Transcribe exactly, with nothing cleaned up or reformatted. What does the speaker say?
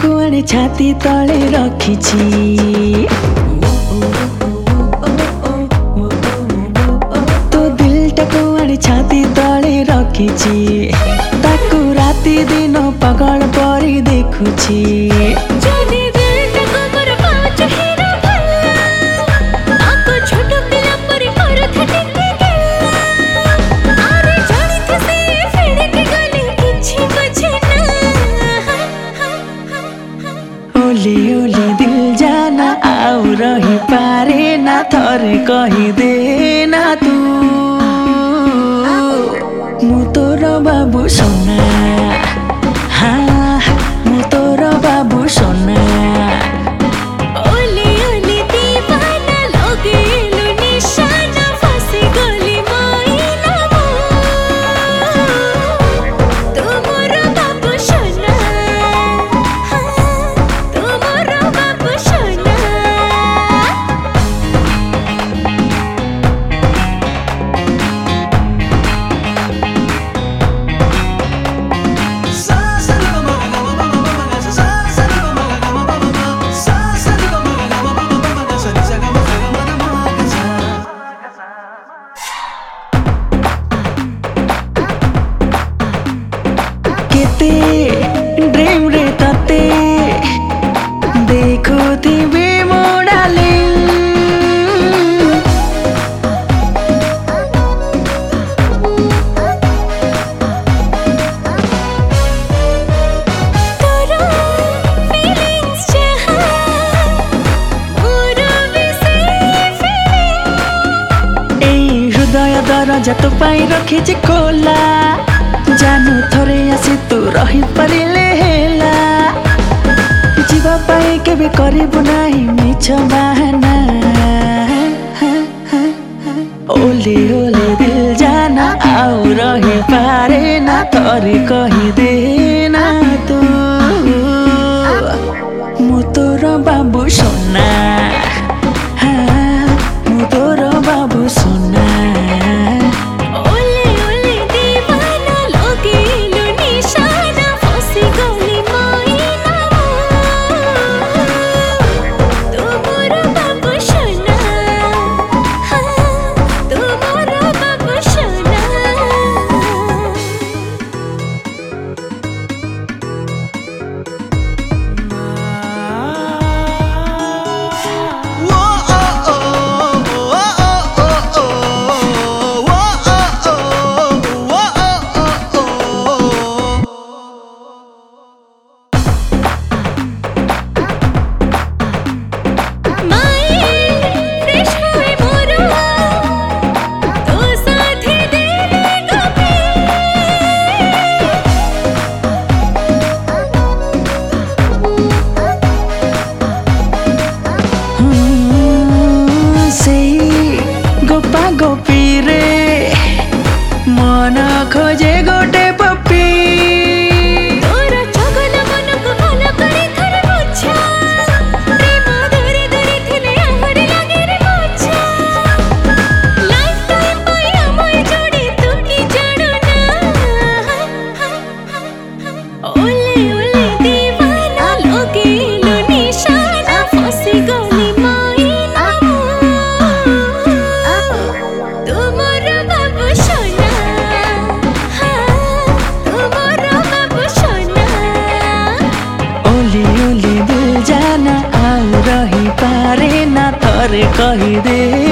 टाकू आनी छाती तले रखिछि तो दिल टाकू आनी छाती तले रखिछि ताकू राती दिन पागल परी देखुछि ओले ओले दिल जाना आउ रही पारे ना थरे कही देना तू मु तोर बाबू सोना हाँ मु तोर बाबू सोना ड्रीम रे तते देखो थी मो डार्लिंग हृदय दरजा तो पाई रखिछि खोला जानू थरे आसी तू रही परिले हेला जीवा पाई केबे करिबु नाही मिछ बहाना ओले ओले दिल जाना आउ रही पारे ना थरे कही देना तू मु तोर बाबू सोना हाँ मु तोर बाबू सोना गोपी रे मन खोजे गोटे पपी तोरा चगल मन को भल करे थर बुझा प्रेम धरे धरे थिले हमर लागे रे बुझा लाइफ टाइम पाई हमय जोड़ी तू की जानो ना ओले ओले दीवाना लोगे लो निशाना फसी गली कही दे